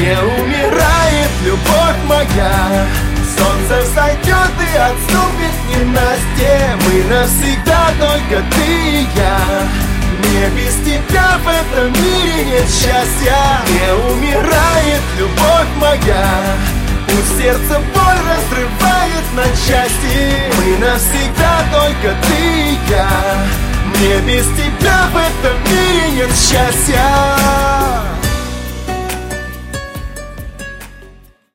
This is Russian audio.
Не умирает любовь моя. Солнце взойдет и отступит ненастье. Мы навсегда только ты и я. Мне без тебя в этом мире нет счастья. Не умирает любовь моя. Пусть сердце боль разрывает на части. Мы навсегда только ты и я. Мне без тебя в этом мире нет счастья.